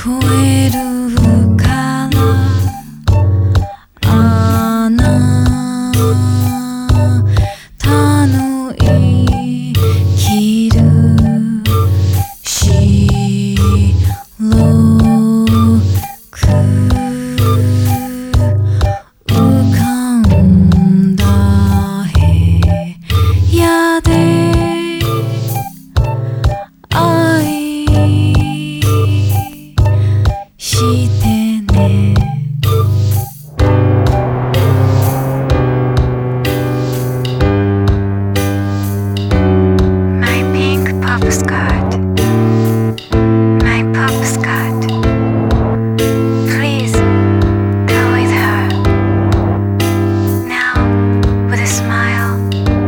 こえるからあなたの生きる白く浮かんだ部屋で愛してねMy pink pop skirt My pop skirt Please go with her Now with a smile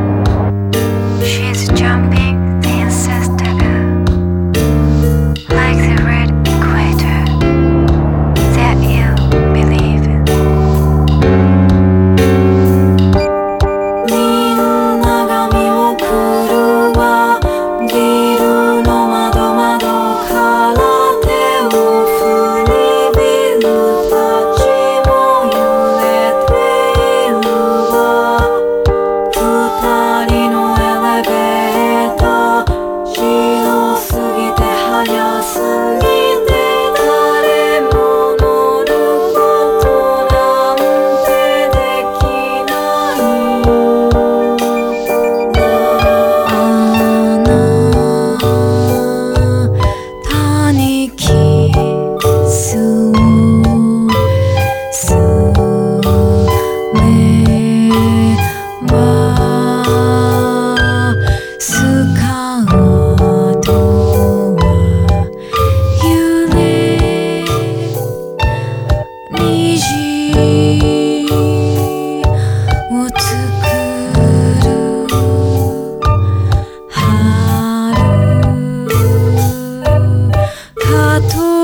She's jumping the incest tattoo Like the red equator That you believe in みんなが見送るわビルの窓窓から手を振りビルたちも揺れているわ二人のエレベーター白すぎて速すぎて誰も乗ることなんてできないあなたにキスをすればスカートは揺れ虹を作る春かと